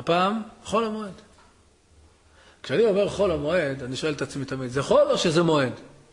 הפעם חול המועד. כשאני אומר חול המועד, אני שואל את עצמי תמיד, זה חול או שזה מועד?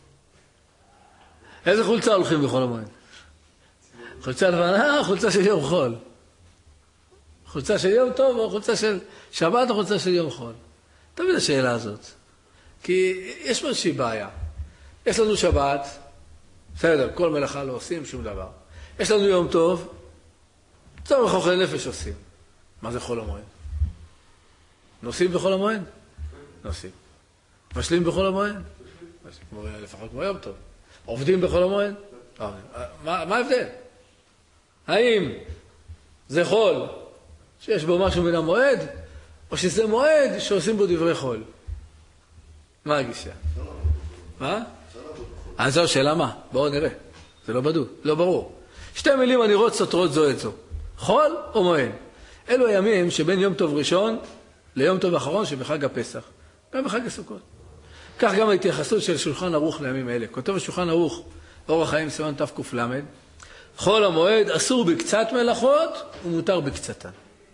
איזה חולצה הולכים בחול המועד? חולצה לבנה, חולצה של יום חול. חולצה של יום טוב או חולצה של שבת או חולצה של יום חול? תמיד השאלה הזאת. כי יש פה איזושהי בעיה. יש לנו שבת, בסדר, כל מלאכה לא עושים שום דבר. יש לנו יום טוב, צורך אוכל נפש עושים. מה זה חול המועד? נוסעים בחול המועד? נוסעים. משלים בחול המועד? לפחות כמו יום טוב. עובדים בחול המועד? מה ההבדל? האם זה חול שיש בו משהו מן המועד, או שזה מועד שעושים בו דברי חול? מה הגישה? מה? אז זו שאלה מה? בואו נראה. זה לא ברור. שתי מילים הנראות סותרות זו את זו. חול או מועד? אלו הימים שבין יום טוב ראשון ליום טוב אחרון שבחג הפסח. גם בחג הסוכות. כך גם ההתייחסות של שולחן ערוך לימים אלה. כותב השולחן ערוך, אורח חיים סימן תק"ל, חול המועד אסור בקצת מלאכות ומותר בקצתן.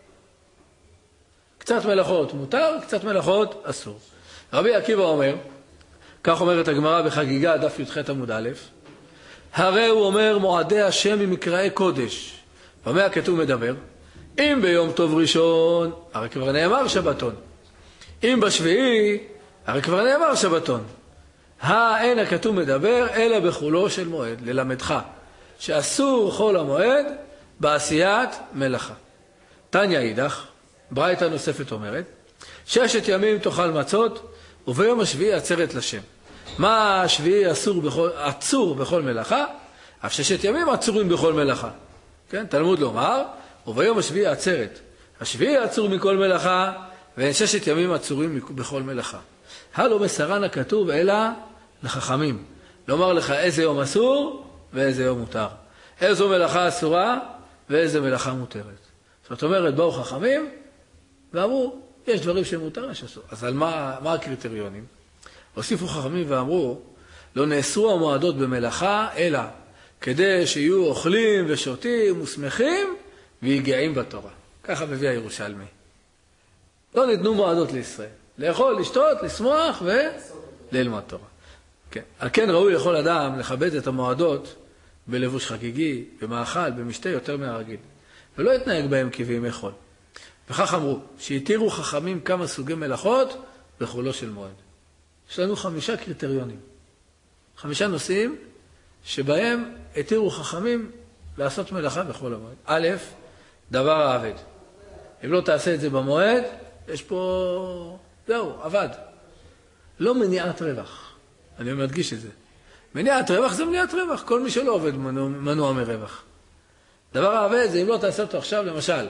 קצת מלאכות מותר, קצת מלאכות אסור. רבי עקיבא אומר, כך אומרת הגמרא בחגיגה, דף י"ח עמוד א', הרי הוא אומר מועדי השם ממקראי קודש. במה הכתוב מדבר? אם ביום טוב ראשון, הרי כבר נאמר שבתון. אם בשביעי, הרי כבר נאמר שבתון. אין הכתוב מדבר, אלא בחולו של מועד, ללמדך, שאסור חול המועד בעשיית מלאכה. תניא אידך, ברייתא נוספת אומרת, 6 ימים תאכל מצות, וביום השביעי עצרת לשם. מה השביעי עצור בכל מלאכה? אף 6 ימים עצורים בכל מלאכה. כן? תלמוד לומר, וביום השביעי עצרת. השביעי עצור מכל מלאכה, ואין 6 ימים עצורים בכל מלאכה. הלא מסרן הכתוב אלא לחכמים. לומר לך איזה יום אסור ואיזה יום מותר. איזו מלאכה אסורה ואיזה מלאכה מותרת. זאת אומרת, באו חכמים ואמרו, יש דברים שמותר, יש אסור. אז על מה הקריטריונים? הוסיפו חכמים ואמרו, לא נאסרו המועדות במלאכה, אלא כדי שיהיו אוכלים ושותים ושמחים ויגעים בתורה. ככה מביא הירושלמי. לא ניתנו מועדות לישראל. לאכול, לשתות, לשמוח וללמוד תורה. כן. על כן ראוי לכל אדם לכבד את המועדות בלבוש חגיגי, במאכל, במשתה יותר מהרגיל. ולא יתנהג בהם כבימי חול. וכך אמרו, שהתירו חכמים כמה סוגי מלאכות בחולו של מועד. יש לנו 5 קריטריונים. 5 נושאים שבהם התירו חכמים לעשות מלאכה בחול המועד. א', דבר העבד. אם לא תעשה את זה במועד, יש פה, זהו, עבד. לא מניעת רווח. אני מדגיש את זה. מניעת רווח זה מניעת רווח. כל מי שלא עובד מנוע מרווח. דבר העבד זה אם לא תעשה אותו עכשיו, למשל,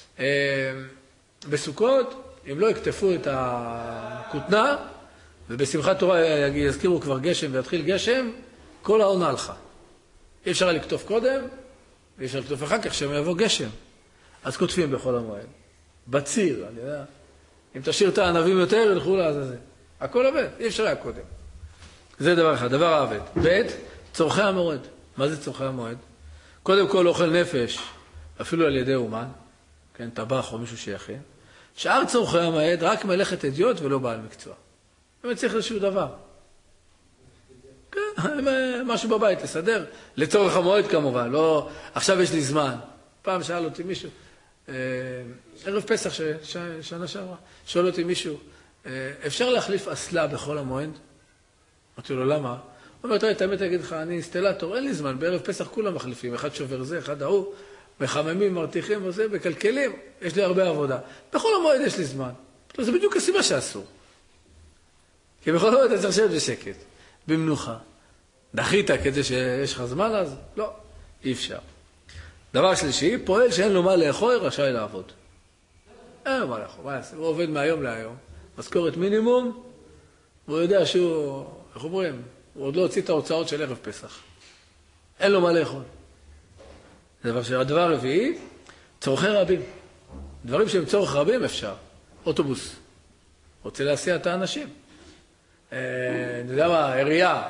בסוכות, אם לא יקטפו את הכותנה, ובשמחת תורה יזכירו כבר גשם ויתחיל גשם, כל העונה הלכה. אי אפשר לקטוף קודם, ואי אפשר לקטוף אחר כך שהם יבוא גשם. אז כותפים בכל המועד. בציר, אני יודע. אם תשאיר את הענבים יותר, ילכו לעזאזל. הכל עובד, אי אפשר היה קודם. זה דבר אחד, דבר העבד. ב', צורכי המועד. מה זה צורכי המועד? קודם כל אוכל נפש, אפילו על ידי אומן, כן, טבח או מישהו שיכין. שאר צורכי המועד רק מלאכת אדיוט ולא בעל מקצוע. באמת צריך איזשהו דבר. כן, משהו בבית, לסדר. לצורך המועד כמובן, לא, עכשיו יש לי זמן. פעם שאל אותי מישהו, ערב פסח שנה שעברה, שואל אותי מישהו, אפשר להחליף אסלה בכל המועד? אמרתי לו, למה? הוא אומר, תראה, תמיד אגיד לך, אני אינסטלטור, אין לי זמן, בערב פסח כולם מחליפים, אחד שובר זה, אחד ההוא, מחממים, מרתיחים וזה, מקלקלים, יש לי הרבה עבודה. בכל המועד יש לי זמן. זה בדיוק הסיבה שאסור. כי בכל המועד אתה צריך לשבת בשקט, במנוחה. דחית כדי שיש לך זמן, אז לא, אי אפשר. דבר שלישי, פועל שאין לו מה לאכול, רשאי לעבוד. אין לו מה לאכול, מה יעשה? הוא עובד מהיום להיום, משכורת מינימום, והוא יודע שהוא, איך אומרים, הוא עוד לא הוציא את ההוצאות של ערב פסח. אין לו מה לאכול. הדבר הרביעי, צורכי רבים. דברים שהם צורך רבים אפשר. אוטובוס. רוצה להסיע את האנשים. אני יודע מה, עירייה.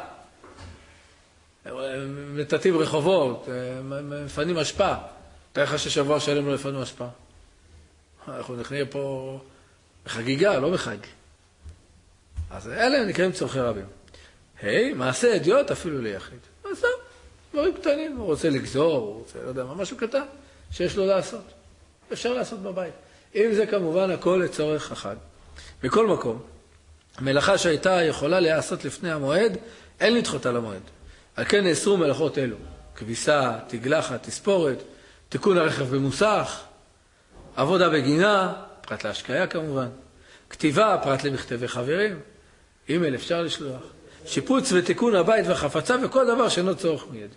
מטאטאים רחובות, מפנים אשפה. תראה לך ששבוע שלם לא יפנו אשפה. אנחנו נהיה פה בחגיגה, לא בחג. אז אלה הם נקראים צורכי רבים. מעשה אדיוט אפילו ליחיד. אז סתם, דברים קטנים, הוא רוצה לגזור, הוא רוצה, לא יודע מה, משהו קטן שיש לו לעשות. אפשר לעשות בבית. אם זה כמובן הכל לצורך אחד. בכל מקום, המלאכה שהייתה יכולה להיעשות לפני המועד, אין לדחות על המועד. על כן נאסרו מלאכות אלו. כביסה, תגלחת, תספורת, תיקון הרכב במוסך, עבודה בגינה, פרט להשקיה כמובן, כתיבה, פרט למכתבי חברים, אימייל אפשר לשלוח, שיפוץ ותיקון הבית וחפצה וכל דבר שאינו צורך מיידי.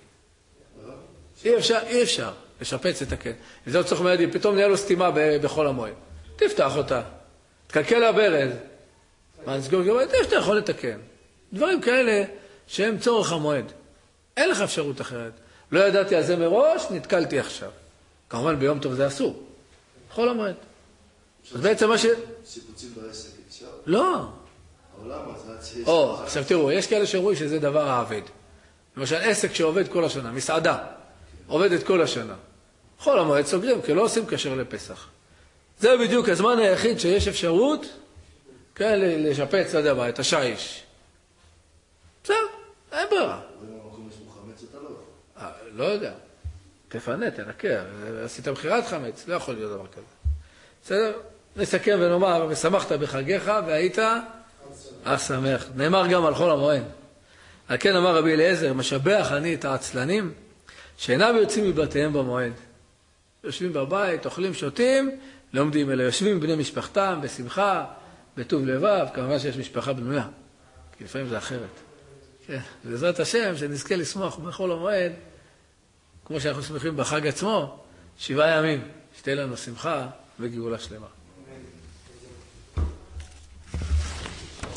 אי אפשר לשפץ את הקן. אם זה לא צורך מיידי, פתאום נהיה לו סתימה בכל המועד. תפתח אותה, תקלקל הברז, מה נסגור גרוע, אתה יכול לתקן. דברים כאלה שהם צורך המועד. אין לך אפשרות אחרת. לא ידעתי על זה מראש, נתקלתי עכשיו. כמובן ביום טוב זה אסור. בכל המועד. אז בעצם מה שיפוצים בעסק אפשר? לא. למה? עכשיו תראו, יש כאלה שאומרים שזה דבר העבד. למשל עסק שעובד כל השנה, מסעדה, עובדת כל השנה. בכל המועד סוגרים, כי לא עושים כשר לפסח. זה בדיוק הזמן היחיד שיש אפשרות כן, לשפץ, לא יודע מה, את השיש. בסדר, אין ברירה. במקום יש חמץ אתה לא? לא יודע. תפנה, תנקה. עשית בחירת חמץ, לא יכול להיות דבר כזה. בסדר? נסכם ונאמר, ושמחת בחגיך והיית שמח. נאמר גם על חול המועד. על כן אמר רבי אליעזר, משבח אני את העצלנים שאינם יוצאים מבתיהם במועד. יושבים בבית, אוכלים, שותים, לומדים, אלא יושבים בני משפחתם בשמחה, בטוב לבב, כמובן שיש משפחה בנויה, כי לפעמים זה אחרת. כן, בעזרת השם, שנזכה לשמוח בכל המועד, כמו שאנחנו שמחים בחג עצמו, 7 ימים, שתהיה לנו שמחה וגאולה שלמה.